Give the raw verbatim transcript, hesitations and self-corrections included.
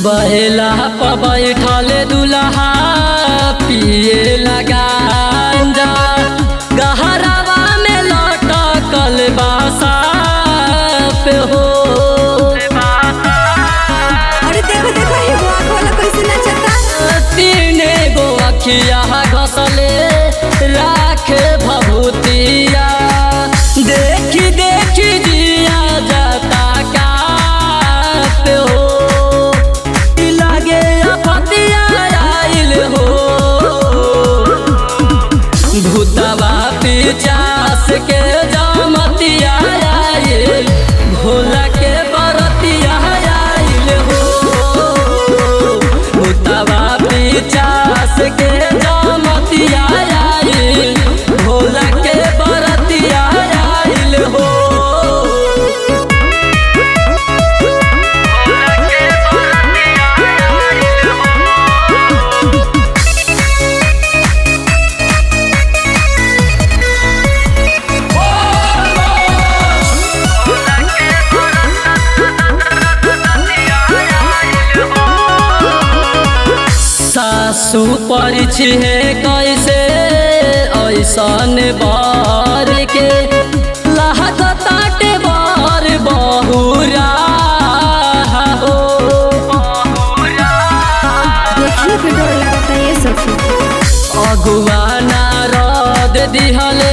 बहेला पर बैठल दुल्हा पिए लगा गहरावा में लटकल बासा पे हो। अरे देखो देखो ये वो आँख वाला कैसे नचता। तीने गो अखिया घसले राखे भभूतिया देखी देखी जिया जाता का पे हो। भूतवा पिचास के जमतिया आइल भोला के बरतिया आइल हो। भूतवा पिचास के जमतिया आइल भोला के बरतिया आइल हो। सासु परिछि है कैसे ऐसन बार के लहकताटे बार बहुरा हो। देखिए भी डर लगता है ये सब। अगुआ नारद दिहले